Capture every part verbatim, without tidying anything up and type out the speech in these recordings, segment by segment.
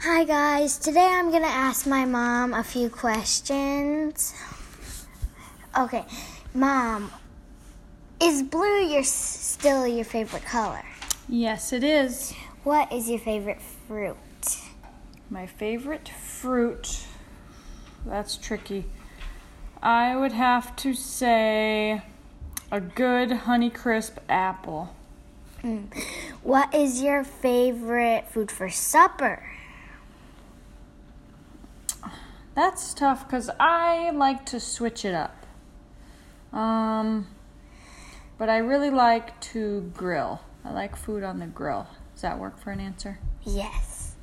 Hi guys, today I'm going to ask my mom a few questions. Okay, Mom, is blue your still your favorite color? Yes, it is. What is your favorite fruit? My favorite fruit, that's tricky. I would have to say a good Honeycrisp apple. Mm. What is your favorite food for supper? That's tough because I like to switch it up. Um, but I really like to grill. I like food on the grill. Does that work for an answer? Yes.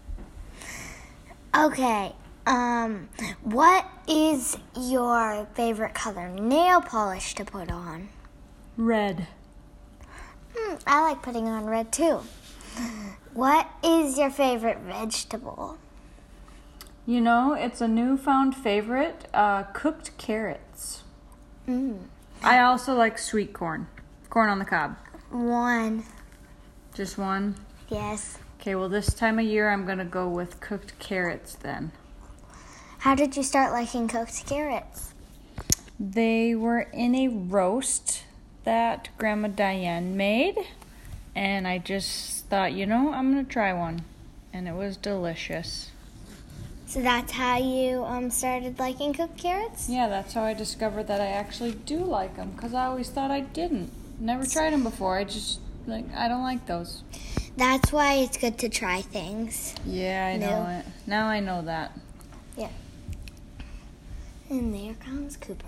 Okay. Um, what is your favorite color nail polish to put on? Red. Mm, I like putting on red too. What is your favorite vegetable? You know, it's a newfound favorite, uh, cooked carrots. Mm. I also like sweet corn. Corn on the cob. One. Just one? Yes. Okay, well, this time of year, I'm going to go with cooked carrots then. How did you start liking cooked carrots? They were in a roast that Grandma Diane made, and I just thought, you know, I'm going to try one, and it was delicious. So that's how you um started liking cooked carrots? Yeah, that's how I discovered that I actually do like them, because I always thought I didn't. Never tried them before. I just, like, I don't like those. That's why it's good to try things. Yeah, I No. know it. Now I know that. Yeah. And there comes Cooper.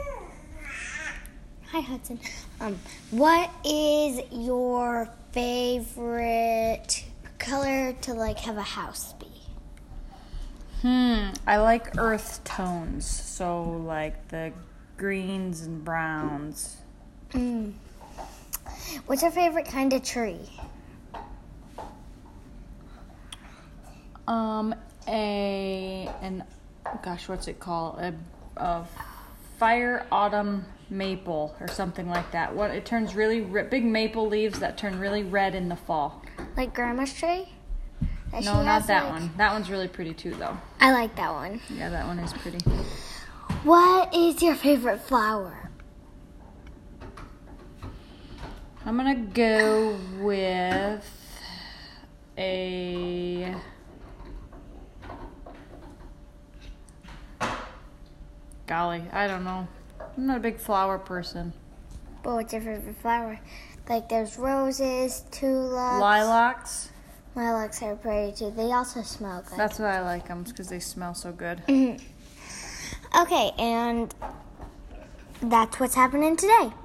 Hi, Hudson. Um, what is your favorite color to, like, have a house be? Hmm, I like earth tones, so like the greens and browns. Mm. What's your favorite kind of tree? Um, a, an, gosh, what's it called? A, a fire autumn maple or something like that. What, it turns really, re- big maple leaves that turn really red in the fall. Like Grandma's tree? That No, she not has, that like- one. That one's really pretty too, though. I like that one. Yeah, that one is pretty. What is your favorite flower? I'm gonna go with a golly, I don't know. I'm not a big flower person. But what's your favorite flower? Like there's roses, tulips. Lilacs. Lilacs are pretty too. They also smell good. That's why I like them, because they smell so good. Okay, and that's what's happening today.